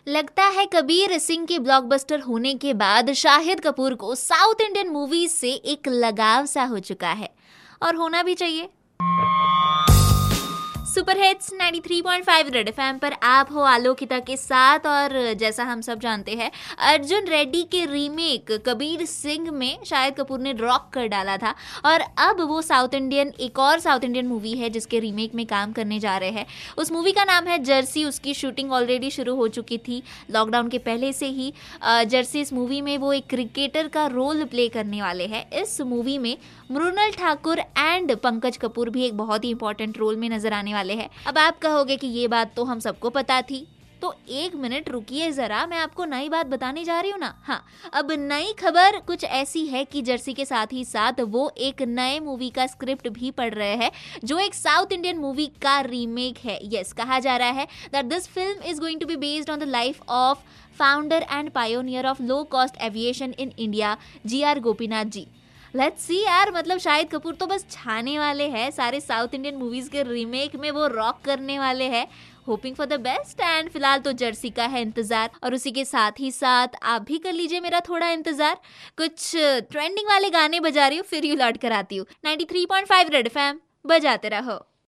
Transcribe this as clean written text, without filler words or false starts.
लगता है कबीर सिंह के ब्लॉकबस्टर होने के बाद शाहिद कपूर को साउथ इंडियन मूवीज से एक लगाव सा हो चुका है, और होना भी चाहिए। सुपर हिट्स 93.5 रेड एफएम पर आप हो आलोकिता के साथ। और जैसा हम सब जानते हैं, अर्जुन रेड्डी के रीमेक कबीर सिंह में शाहिद कपूर ने रॉक कर डाला था, और अब वो एक और साउथ इंडियन मूवी है जिसके रीमेक में काम करने जा रहे हैं। उस मूवी का नाम है जर्सी। उसकी शूटिंग ऑलरेडी शुरू हो चुकी थी लॉकडाउन के पहले से ही। जर्सी इस मूवी में वो एक क्रिकेटर का रोल प्ले करने वाले हैं। इस मूवी में मृणाल ठाकुर एंड पंकज कपूर भी एक बहुत ही इंपॉर्टेंट रोल में नजर आने वाले हैं। अब आप कहोगे कि ये बात तो हम सबको पता थी, तो एक मिनट रुकिए जरा, मैं आपको नई बात बताने जा रही हूँ ना। हाँ, अब नई खबर कुछ ऐसी है कि जर्सी के साथ ही साथ वो एक नए मूवी का स्क्रिप्ट भी पढ़ रहे हैं, जो एक साउथ इंडियन मूवी का रीमेक है। यस, कहा जा रहा है that this film is going to be based on the life of founder and pioneer of low cost aviation in India, GR Gopinath ji. Let's see यार, मतलब शाहिद कपूर तो बस छाने वाले हैं, सारे साउथ इंडियन मूवीज के रीमेक में वो रॉक करने वाले हैं। Hoping for the best. And फिलहाल तो जर्सी का है इंतजार, और उसी के साथ ही साथ आप भी कर लीजिए मेरा थोड़ा इंतजार। कुछ ट्रेंडिंग वाले गाने बजा रही हूँ, फिर यू लौट कर आती हूँ। 93.5 रेड एफएम बजाते रहो।